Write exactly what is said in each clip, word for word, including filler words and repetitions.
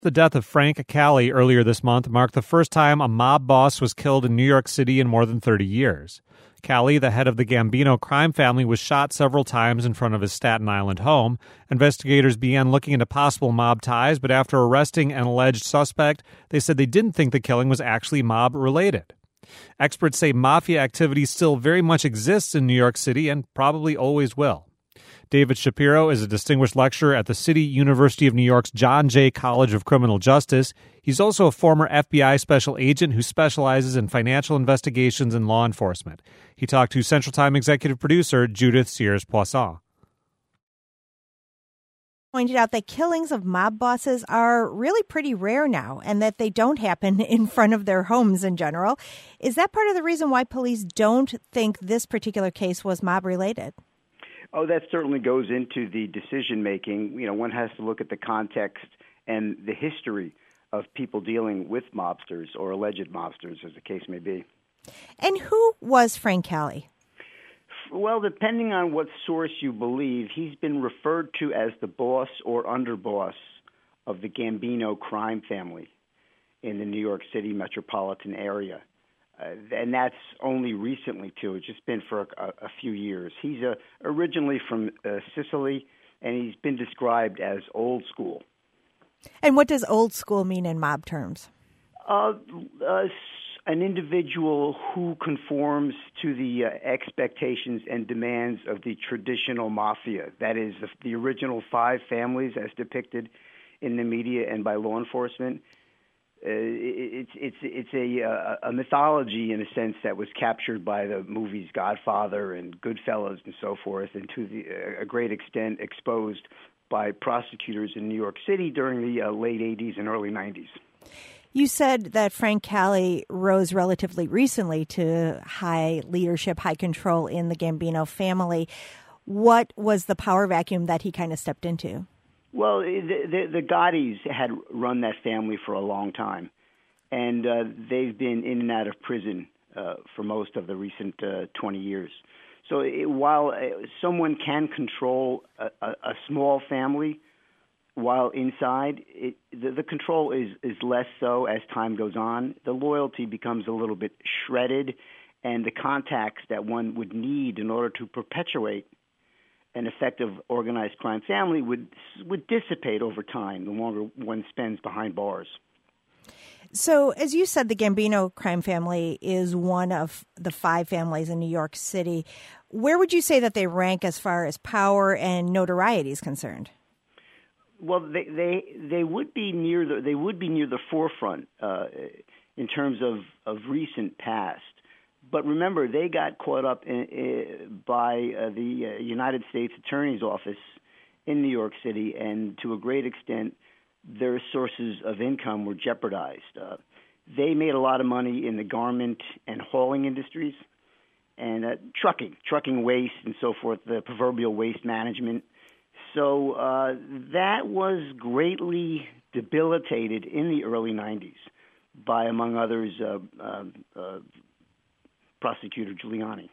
The death of Frank Cali earlier this month marked the first time a mob boss was killed in New York City in more than thirty years. Cali, the head of the Gambino crime family, was shot several times in front of his Staten Island home. Investigators began looking into possible mob ties, but after arresting an alleged suspect, they said they didn't think the killing was actually mob-related. Experts say mafia activity still very much exists in New York City and probably always will. David Shapiro is a distinguished lecturer at the City University of New York's John Jay College of Criminal Justice. He's also a former F B I special agent who specializes in financial investigations and law enforcement. He talked to Central Time executive producer Judith Sears-Poisson. Pointed out that killings of mob bosses are really pretty rare now and that they don't happen in front of their homes in general. Is that part of the reason why police don't think this particular case was mob-related? Oh, that certainly goes into the decision-making. You know, one has to look at the context and the history of people dealing with mobsters or alleged mobsters, as the case may be. And who was Frank Cali? Well, depending on what source you believe, he's been referred to as the boss or underboss of the Gambino crime family in the New York City metropolitan area. Uh, and that's only recently, too. It's just been for a, a few years. He's uh, originally from uh, Sicily, and he's been described as old school. And what does old school mean in mob terms? Uh, uh, an individual who conforms to the uh, expectations and demands of the traditional mafia. That is, the, the original five families as depicted in the media and by law enforcement. Uh, it's it's it's a, a a mythology in a sense that was captured by the movies Godfather and Goodfellas and so forth, and to the, a great extent exposed by prosecutors in New York City during the uh, late eighties and early nineties. You said that Frank Cali rose relatively recently to high leadership, high control in the Gambino family. What was the power vacuum that he kind of stepped into? Well, the, the, the Gottis had run that family for a long time, and uh, they've been in and out of prison uh, for most of the recent uh, twenty years. So it, while uh, someone can control a, a, a small family while inside, it, the, the control is, is less so as time goes on. The loyalty becomes a little bit shredded, and the contacts that one would need in order to perpetuate an effective organized crime family would would dissipate over time the longer one spends behind bars. So, as you said, the Gambino crime family is one of the five families in New York City. Where would you say that they rank as far as power and notoriety is concerned? Well, they they, they would be near the they would be near the forefront uh, in terms of, of recent past. But remember, they got caught up in, in, by uh, the uh, United States Attorney's Office in New York City, and to a great extent, their sources of income were jeopardized. Uh, they made a lot of money in the garment and hauling industries, and uh, trucking, trucking waste and so forth, the proverbial waste management. So uh, that was greatly debilitated in the early nineties by, among others, uh, uh, uh, Prosecutor Giuliani.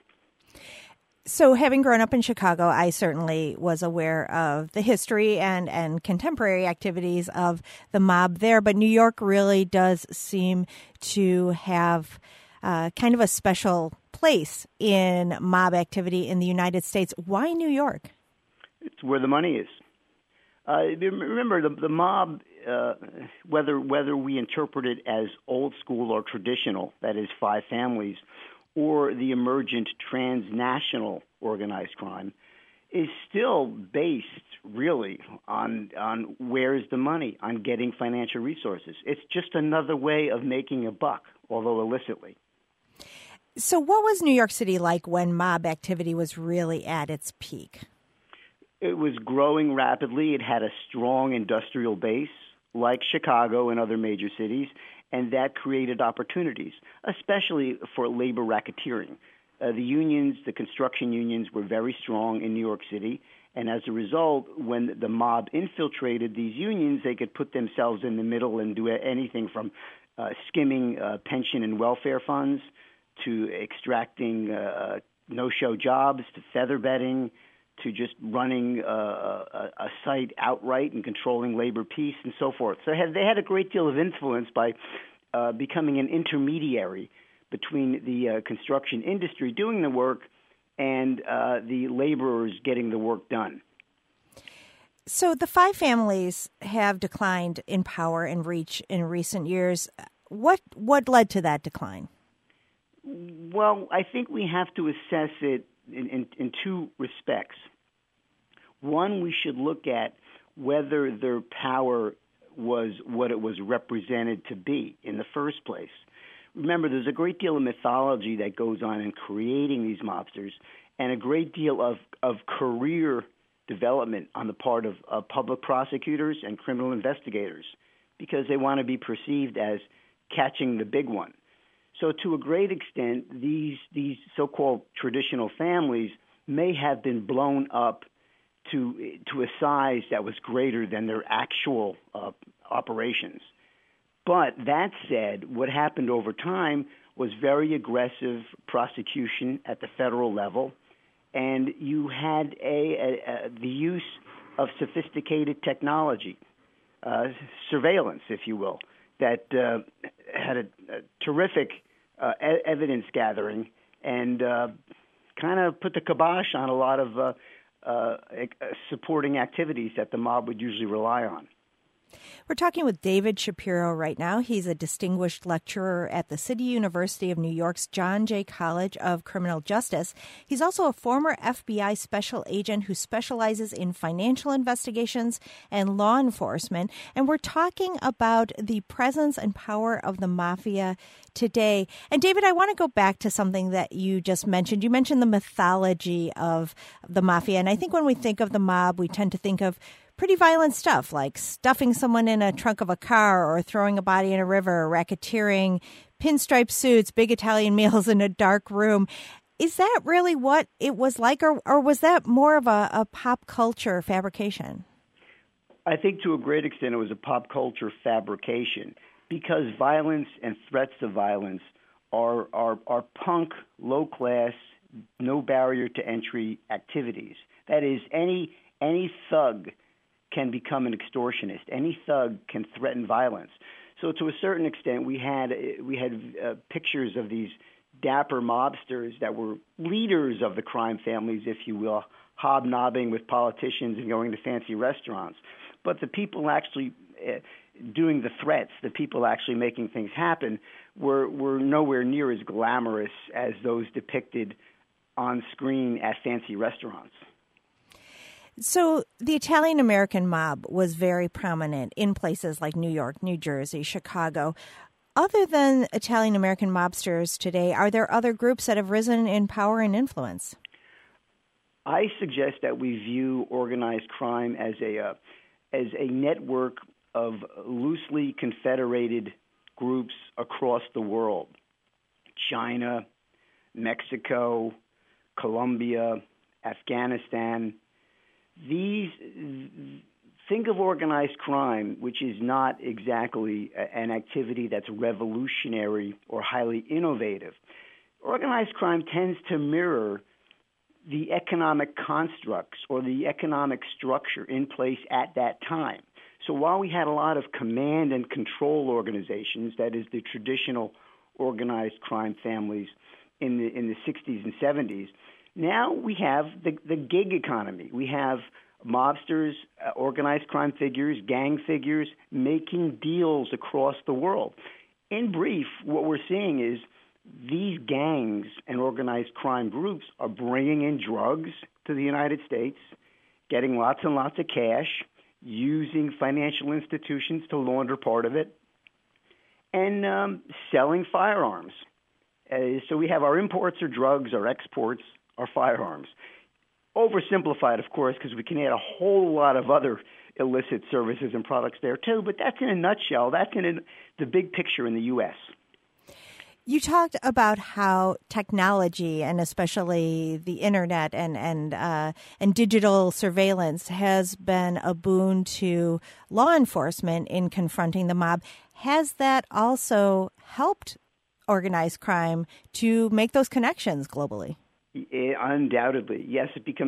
So having grown up in Chicago, I certainly was aware of the history and, and contemporary activities of the mob there. But New York really does seem to have uh, kind of a special place in mob activity in the United States. Why New York? It's where the money is. Uh, remember, the, the mob, uh, whether whether we interpret it as old school or traditional, that is five families, or the emergent transnational organized crime, is still based really on on where's the money, on getting financial resources. It's just another way of making a buck, although illicitly. So what was New York City like when mob activity was really at its peak? It was growing rapidly. It had a strong industrial base, like Chicago and other major cities, and that created opportunities, especially for labor racketeering. Uh, the unions, the construction unions, were very strong in New York City, and as a result, when the mob infiltrated these unions, they could put themselves in the middle and do anything from uh, skimming uh, pension and welfare funds to extracting uh, no-show jobs to feather bedding to just running uh, a, a site outright and controlling labor peace and so forth. So they had, they had a great deal of influence by uh, becoming an intermediary between the uh, construction industry doing the work and uh, the laborers getting the work done. So the five families have declined in power and reach in recent years. What what led to that decline? Well, I think we have to assess it in, in, in two respects. One, we should look at whether their power was what it was represented to be in the first place. Remember, there's a great deal of mythology that goes on in creating these mobsters and a great deal of, of career development on the part of, of public prosecutors and criminal investigators because they want to be perceived as catching the big one. So to a great extent, these these so-called traditional families may have been blown up to to a size that was greater than their actual uh, operations. But that said, what happened over time was very aggressive prosecution at the federal level, and you had a, a, a the use of sophisticated technology, uh, surveillance, if you will, that uh, had a, a terrific uh, e- evidence gathering and uh, kind of put the kibosh on a lot of uh, uh, supporting activities that the mob would usually rely on. We're talking with David Shapiro right now. He's a distinguished lecturer at the City University of New York's John Jay College of Criminal Justice. He's also a former F B I special agent who specializes in financial investigations and law enforcement. And we're talking about the presence and power of the mafia today. And David, I want to go back to something that you just mentioned. You mentioned the mythology of the mafia. And I think when we think of the mob, we tend to think of pretty violent stuff like stuffing someone in a trunk of a car or throwing a body in a river, racketeering, pinstripe suits, big Italian meals in a dark room. Is that really what it was like, or, or was that more of a, a pop culture fabrication? I think to a great extent it was a pop culture fabrication because violence and threats of violence are, are, are punk, low-class, no barrier to entry activities. That is, any any thug can become an extortionist. Any thug can threaten violence. So to a certain extent, we had we had uh, pictures of these dapper mobsters that were leaders of the crime families, if you will, hobnobbing with politicians and going to fancy restaurants. But the people actually uh, doing the threats, the people actually making things happen, were, were nowhere near as glamorous as those depicted on screen at fancy restaurants. So the Italian-American mob was very prominent in places like New York, New Jersey, Chicago. Other than Italian-American mobsters today, are there other groups that have risen in power and influence? I suggest that we view organized crime as a uh, as a network of loosely confederated groups across the world. China, Mexico, Colombia, Afghanistan. These, think of organized crime, which is not exactly an activity that's revolutionary or highly innovative. Organized crime tends to mirror the economic constructs or the economic structure in place at that time. So while we had a lot of command and control organizations, that is the traditional organized crime families in the in the sixties and seventies, now we have the, the gig economy. We have mobsters, uh, organized crime figures, gang figures making deals across the world. In brief, what we're seeing is these gangs and organized crime groups are bringing in drugs to the United States, getting lots and lots of cash, using financial institutions to launder part of it, and um, selling firearms. Uh, so we have our imports are drugs, our exports are firearms. Oversimplified, of course, because we can add a whole lot of other illicit services and products there too, but that's in a nutshell. That's in a, the big picture in the U S. You talked about how technology, and especially the internet and and uh, and digital surveillance, has been a boon to law enforcement in confronting the mob. Has that also helped organized crime to make those connections globally? It, undoubtedly, yes. It becomes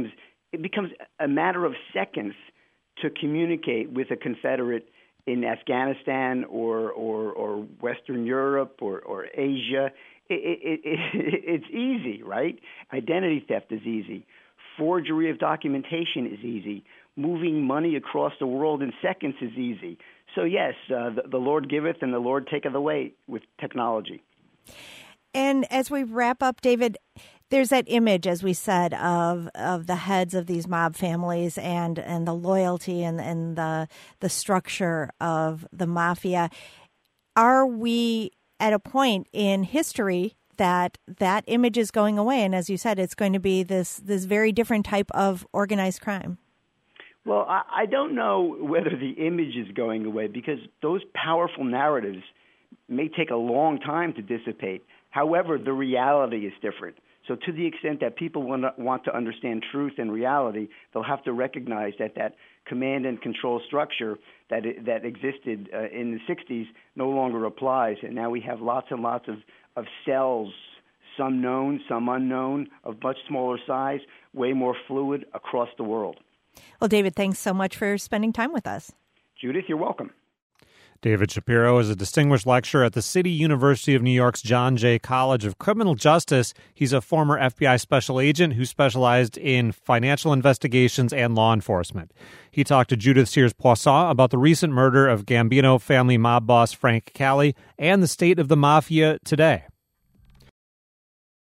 it becomes a matter of seconds to communicate with a Confederate in Afghanistan or or, or Western Europe or, or Asia. It, it, it, it's easy, right? Identity theft is easy. Forgery of documentation is easy. Moving money across the world in seconds is easy. So yes, uh, the, the Lord giveth and the Lord taketh away with technology. And as we wrap up, David, there's that image, as we said, of of the heads of these mob families and, and the loyalty and, and the the structure of the mafia. Are we at a point in history that that image is going away? And as you said, it's going to be this this very different type of organized crime. Well, I, I don't know whether the image is going away because those powerful narratives may take a long time to dissipate. However, the reality is different. So to the extent that people want to, want to understand truth and reality, they'll have to recognize that that command and control structure that that existed uh, in the sixties no longer applies. And now we have lots and lots of, of cells, some known, some unknown, of much smaller size, way more fluid across the world. Well, David, thanks so much for spending time with us. Judith, you're welcome. David Shapiro is a distinguished lecturer at the City University of New York's John Jay College of Criminal Justice. He's a former F B I special agent who specialized in financial investigations and law enforcement. He talked to Judith Sears-Poisson about the recent murder of Gambino family mob boss Frank Cali and the state of the mafia today.